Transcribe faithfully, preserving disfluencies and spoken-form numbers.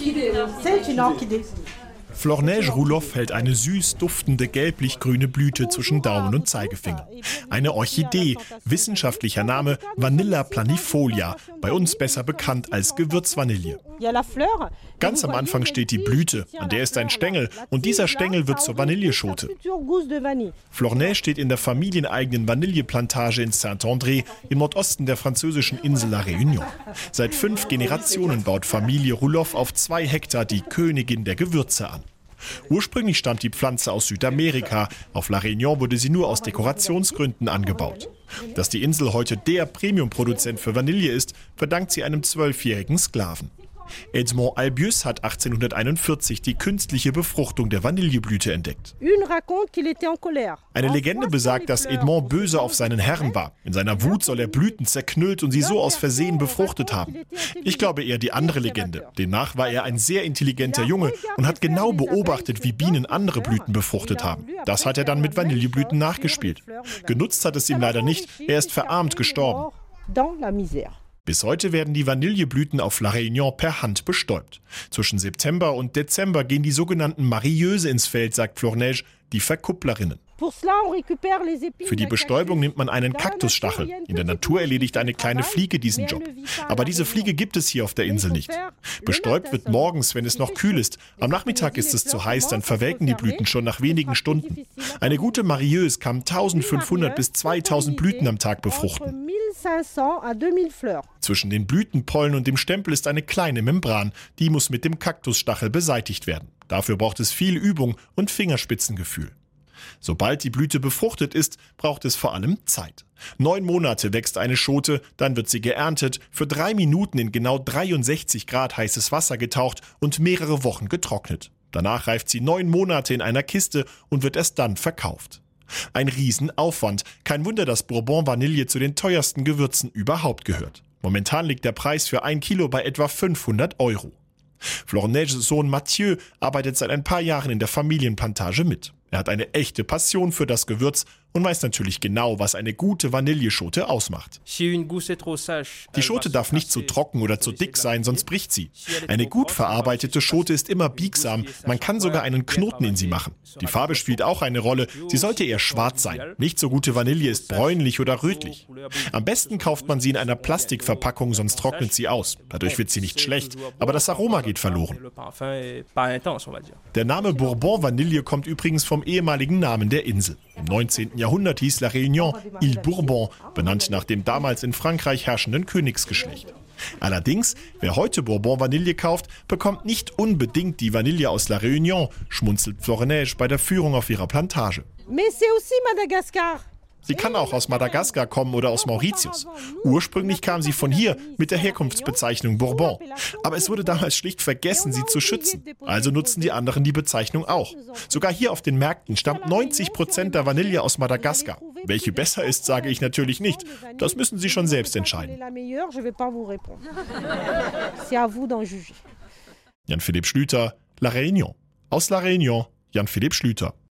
Florneige Roelof hält eine süß duftende gelblich-grüne Blüte zwischen Daumen und Zeigefinger. Eine Orchidee, wissenschaftlicher Name Vanilla planifolia, bei uns besser bekannt als Gewürzvanille. Ganz am Anfang steht die Blüte, an der ist ein Stängel und dieser Stängel wird zur Vanilleschote. Florneige steht in der familieneigenen Vanilleplantage in Saint-André im Nordosten der französischen Insel La Réunion. Seit fünf Generationen baut Familie Roelof auf zwei Hektar die Königin der Gewürze an. Ursprünglich stammt die Pflanze aus Südamerika. Auf La Réunion wurde sie nur aus Dekorationsgründen angebaut. Dass die Insel heute der Premiumproduzent für Vanille ist, verdankt sie einem zwölfjährigen Sklaven. Edmond Albius hat achtzehnhunderteinundvierzig die künstliche Befruchtung der Vanilleblüte entdeckt. Eine Legende besagt, dass Edmond böse auf seinen Herrn war. In seiner Wut soll er Blüten zerknüllt und sie so aus Versehen befruchtet haben. Ich glaube eher die andere Legende. Demnach war er ein sehr intelligenter Junge und hat genau beobachtet, wie Bienen andere Blüten befruchtet haben. Das hat er dann mit Vanilleblüten nachgespielt. Genutzt hat es ihm leider nicht. Er ist verarmt gestorben. Bis heute werden die Vanilleblüten auf La Réunion per Hand bestäubt. Zwischen September und Dezember gehen die sogenannten Marieuse ins Feld, sagt Florneige, die Verkupplerinnen. Für die Bestäubung nimmt man einen Kaktusstachel. In der Natur erledigt eine kleine Fliege diesen Job. Aber diese Fliege gibt es hier auf der Insel nicht. Bestäubt wird morgens, wenn es noch kühl ist. Am Nachmittag ist es zu heiß, dann verwelken die Blüten schon nach wenigen Stunden. Eine gute Marieuse kann eintausendfünfhundert bis zweitausend Blüten am Tag befruchten. Zwischen den Blütenpollen und dem Stempel ist eine kleine Membran. Die muss mit dem Kaktusstachel beseitigt werden. Dafür braucht es viel Übung und Fingerspitzengefühl. Sobald die Blüte befruchtet ist, braucht es vor allem Zeit. Neun Monate wächst eine Schote, dann wird sie geerntet, für drei Minuten in genau dreiundsechzig Grad heißes Wasser getaucht und mehrere Wochen getrocknet. Danach reift sie neun Monate in einer Kiste und wird erst dann verkauft. Ein Riesenaufwand. Kein Wunder, dass Bourbon Vanille zu den teuersten Gewürzen überhaupt gehört. Momentan liegt der Preis für ein Kilo bei etwa fünfhundert Euro. Florneiges Sohn Mathieu arbeitet seit ein paar Jahren in der Familienplantage mit. Er hat eine echte Passion für das Gewürz und weiß natürlich genau, was eine gute Vanilleschote ausmacht. Die Schote darf nicht zu trocken oder zu dick sein, sonst bricht sie. Eine gut verarbeitete Schote ist immer biegsam, man kann sogar einen Knoten in sie machen. Die Farbe spielt auch eine Rolle, sie sollte eher schwarz sein. Nicht so gute Vanille ist bräunlich oder rötlich. Am besten kauft man sie in einer Plastikverpackung, sonst trocknet sie aus. Dadurch wird sie nicht schlecht, aber das Aroma geht verloren. Der Name Bourbon Vanille kommt übrigens vom ehemaligen Namen der Insel. Im neunzehnten Jahrhundert hieß La Réunion Île Bourbon, benannt nach dem damals in Frankreich herrschenden Königsgeschlecht. Allerdings, wer heute Bourbon Vanille kauft, bekommt nicht unbedingt die Vanille aus La Réunion, schmunzelt Florneige bei der Führung auf ihrer Plantage. Sie kann auch aus Madagaskar kommen oder aus Mauritius. Ursprünglich kam sie von hier mit der Herkunftsbezeichnung Bourbon. Aber es wurde damals schlicht vergessen, sie zu schützen. Also nutzen die anderen die Bezeichnung auch. Sogar hier auf den Märkten stammt neunzig Prozent der Vanille aus Madagaskar. Welche besser ist, sage ich natürlich nicht. Das müssen Sie schon selbst entscheiden. Jan-Philipp Schlüter, La Réunion. Aus La Réunion, Jan-Philipp Schlüter.